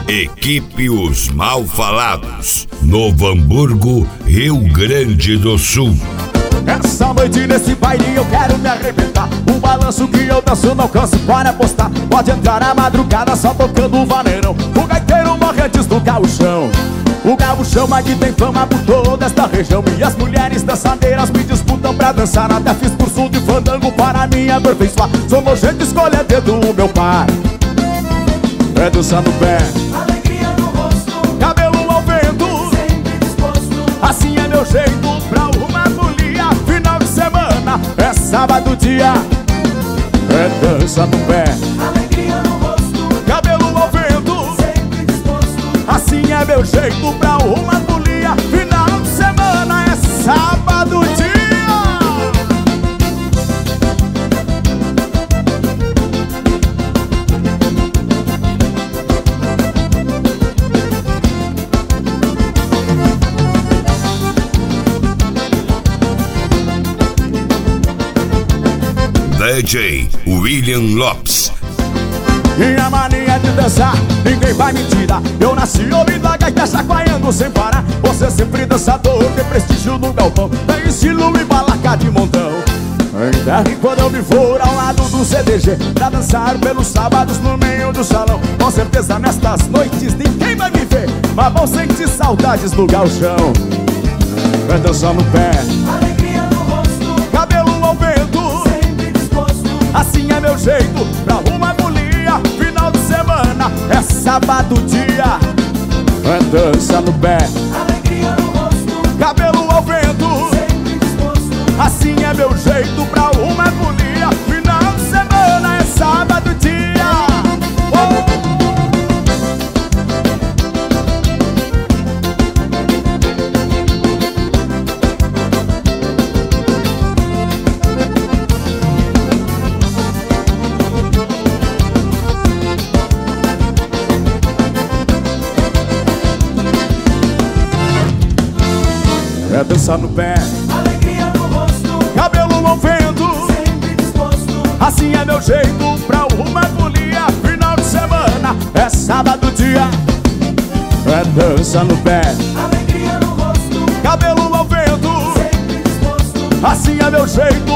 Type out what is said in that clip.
Equipe Os Malfalados, Novo Hamburgo, Rio Grande do Sul. Essa noite nesse baile eu quero me arrebentar. O balanço que eu danço não canso para apostar. Pode entrar a madrugada só tocando o vaneirão. O gaiteiro morre antes do gauchão. O gauchão aqui tem fama por toda esta região. E as mulheres dançadeiras me disputam pra dançar. Até fiz curso de fandango para me aperfeiçoar. Sou nojento, escolher dedo o meu pai. É dançar no pé, alegria no rosto, cabelo ao vento, sempre disposto. assim é meu jeito pra uma folia. Final de semana é sábado dia. É dança no pé, Alegria no rosto, cabelo ao vento, sempre disposto. assim é meu jeito pra uma folia. Final de semana é sábado dia. DJ William Lopes. Minha mania de dançar, ninguém vai me tirar. Eu nasci ouvindo a gaita chacoalhando sem parar. Você sempre dançador, tem prestígio no galpão. Tem estilo e balaca de montão. Ainda ri quando eu me for ao lado do CDG pra dançar pelos sábados no meio do salão. Com certeza nestas noites ninguém vai me ver, mas vão sentir saudades do gauchão. Vai dançar no pé, Alegria no rosto, cabelo ao vento, sempre disposto. assim é meu jeito pra uma folia. Final de semana é sábado dia. É dança no pé, Alegria no rosto, cabelo ao vento, sempre disposto. assim é meu jeito pra uma folia. Final de semana é sábado dia. É dançar no pé, Alegria no rosto, cabelo ao vento, sempre disposto. assim é meu jeito pra uma folia. Final de semana é sábado dia. É dança no pé, Alegria no rosto, cabelo ao vento, sempre disposto. assim é meu jeito